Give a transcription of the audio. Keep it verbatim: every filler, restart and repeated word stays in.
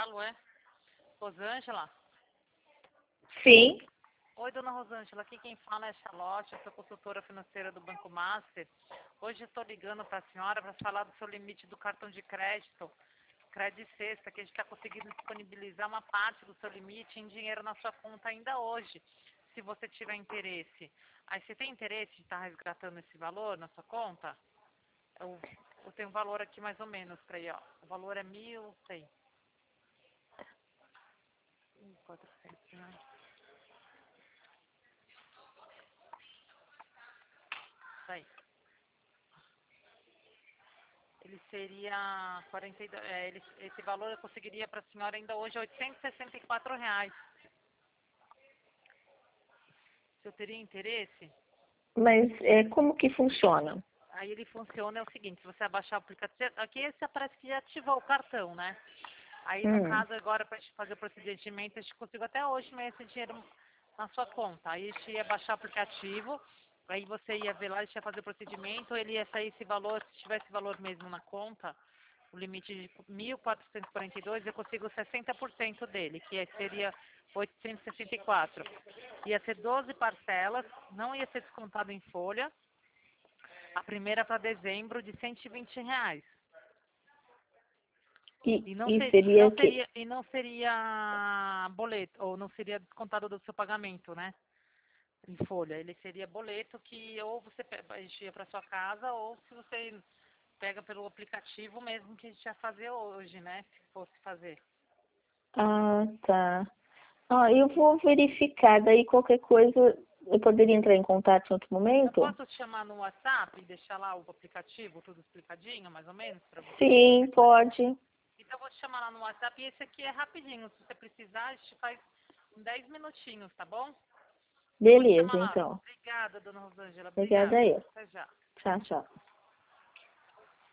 Galo, é? Rosângela? Sim. Oi, dona Rosângela, aqui quem fala é Charlotte, eu sou consultora financeira do Banco Master. Hoje estou ligando para a senhora para falar do seu limite do cartão de crédito, Crédito Sexta, que a gente está conseguindo disponibilizar uma parte do seu limite em dinheiro na sua conta ainda hoje, se você tiver interesse. Aí você tem interesse de estar resgatando esse valor na sua conta? Eu, eu tenho um valor aqui mais ou menos para aí, ó. O valor é mil, sei. mil e quatrocentos, né? Isso aí. Ele seria quarenta e dois, é, ele, esse valor eu conseguiria para a senhora ainda hoje oitocentos e sessenta e quatro reais. Se eu teria interesse? Mas é, como que funciona? Aí ele funciona é o seguinte, se você abaixar o aplicativo, aqui esse aparece que já ativou o cartão, né? Aí no Hum. caso agora para fazer o procedimento, a gente conseguiu até hoje mesmo esse dinheiro na sua conta. Aí a gente ia baixar o aplicativo, aí você ia ver lá, a gente ia fazer o procedimento, ele ia sair esse valor, se tivesse valor mesmo na conta, o limite de mil quatrocentos e quarenta e dois, eu consigo sessenta por cento dele, que seria oitocentos e sessenta e quatro. Ia ser doze parcelas, não ia ser descontado em folha. A primeira para dezembro de cento e vinte reais. E, E não, e ser, e seria não que. seria e não seria boleto, ou não seria descontado do seu pagamento, né? Em folha. Ele seria boleto que ou você pe- a gente ia para sua casa, ou se você pega pelo aplicativo mesmo que a gente ia fazer hoje, né? Se fosse fazer. Ah, tá. Ah, eu vou verificar. Daí qualquer coisa eu poderia entrar em contato em outro Eu momento? posso te chamar no WhatsApp e deixar lá o aplicativo, tudo explicadinho, mais ou menos, para você? Sim, pode. Então eu vou te chamar lá no WhatsApp e esse aqui é rapidinho. Se você precisar, a gente faz em dez minutinhos, tá bom? Eu vou te Beleza, chamar lá. então. Obrigada, dona Rosângela. Obrigada Obrigada. a eu. Até já. Tchau, tchau.